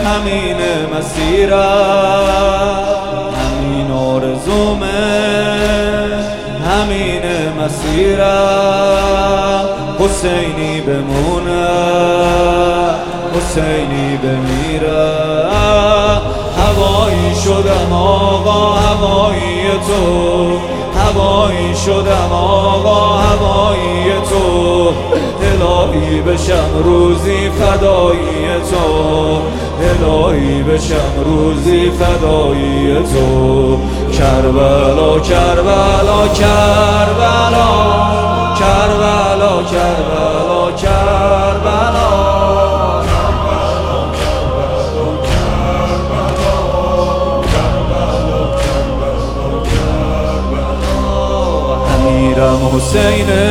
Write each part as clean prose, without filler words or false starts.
همین مسیرم، همین آرزومه، همین مسیرم. حسینی بمونه، حسینی بمیره. هوایی شدم آقا، هوایی تو، هوایی شدم آقا، هوایی تو. الهی بشم روزی فدایی تو، الهی بشم روزی فدایی تو. کربلا کربلا کربلا کربلا کربلا کربلا امیرم حسینه،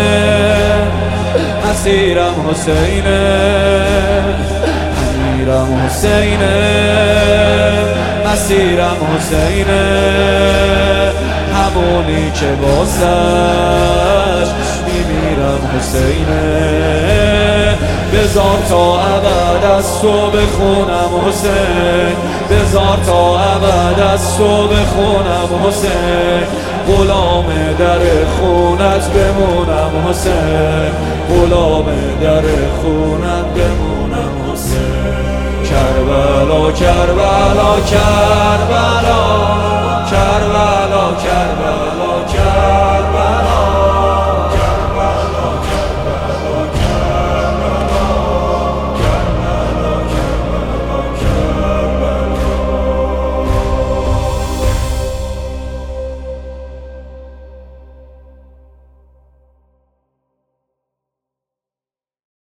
مسیرم حسینه، امیرم حسینه، مسیرم حسینه. همونی که واسش میمیرم حسینه. بذار تا ابد از تو بخونم حسین، بذار تا ابد از تو بخونم حسین. غلام در خونت بمونم حسین، غلام در خونت بمونم حسین. کربلا کربلا کربلا کربلا کربلا